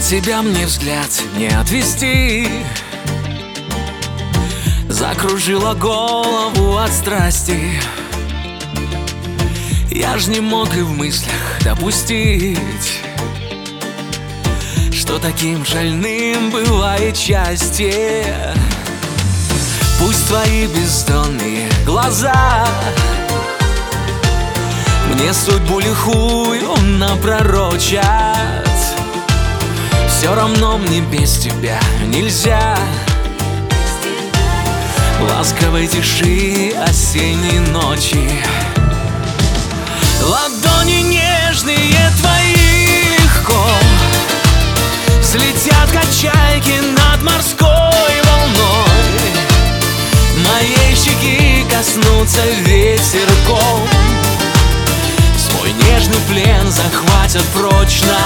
тебя мне взгляд не отвести. Закружила голову от страсти. Я ж не мог и в мыслях допустить, что таким шальным бывает счастье. Пусть твои бездонные глаза мне судьбу лихую напророчат, все равно мне без тебя нельзя. Ласковой тиши осенней ночи, ладони нежные твои легко взлетят, как чайки над морской волной. Моей щеки коснутся ветерком, свой нежный плен захватят прочно.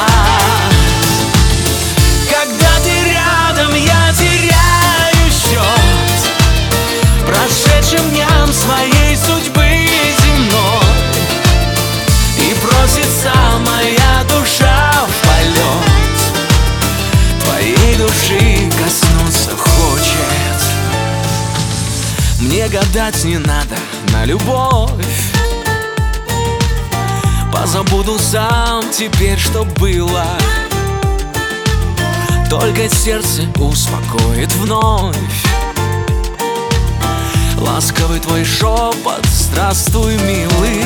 Когда ты рядом, я теряю счет прошедшим дням своей судьбы земной, и просится моя душа в полет, твоей души коснуться хочет. Мне гадать не надо на любовь, позабуду сам теперь, что было. Только сердце успокоит вновь ласковый твой шепот, здравствуй, милый.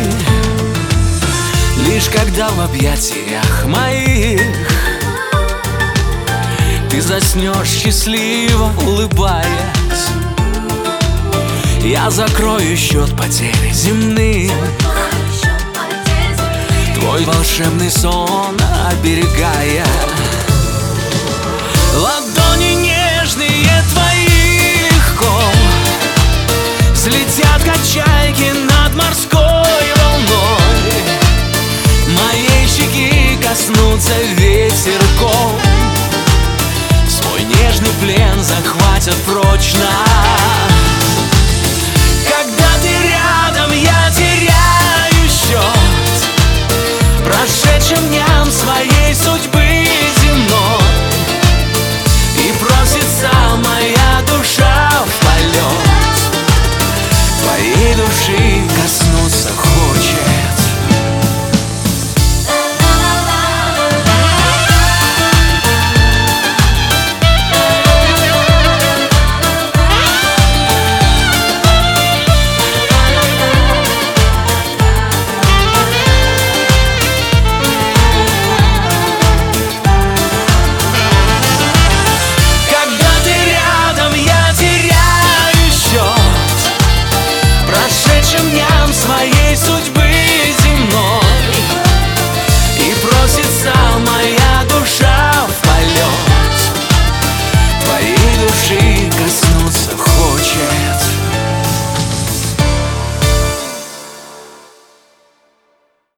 Лишь когда в объятиях моих ты заснешь счастливо, улыбаясь, я закрою счет потерь земных, твой волшебный сон оберегая.